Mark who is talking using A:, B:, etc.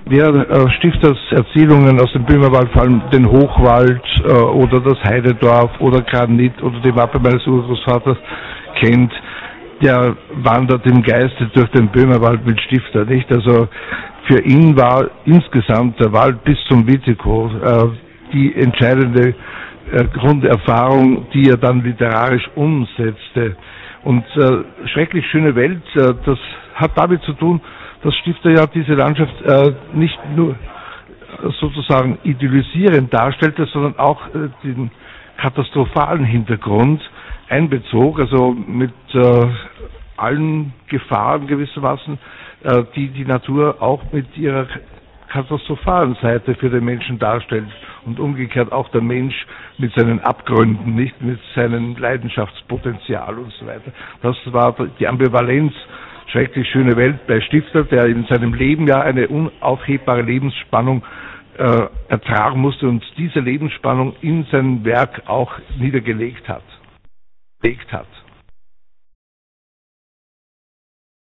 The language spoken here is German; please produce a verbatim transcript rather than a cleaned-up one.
A: wer äh, Stifters Erzählungen aus dem Böhmerwald, vor allem den Hochwald äh, oder das Heidedorf oder Granit oder die Mappe meines Urgroßvaters kennt, der wandert im Geiste durch den Böhmerwald mit Stifter, nicht? Also für ihn war insgesamt der Wald bis zum Witiko äh, die entscheidende äh, Grunderfahrung, die er dann literarisch umsetzte. Und äh, schrecklich schöne Welt, äh, das hat damit zu tun, dass Stifter ja diese Landschaft äh, nicht nur sozusagen idyllisierend darstellte, sondern auch äh, den katastrophalen Hintergrund einbezog, also mit äh, allen Gefahren gewissermaßen, äh, die die Natur auch mit ihrer katastrophalen Seite für den Menschen darstellt und umgekehrt auch der Mensch mit seinen Abgründen, nicht mit seinem Leidenschaftspotenzial und so weiter. Das war die Ambivalenz, schrecklich schöne Welt bei Stifter, der in seinem Leben ja eine unaufhebbare Lebensspannung äh, ertragen musste und diese Lebensspannung in sein Werk auch niedergelegt hat. Gelegt hat.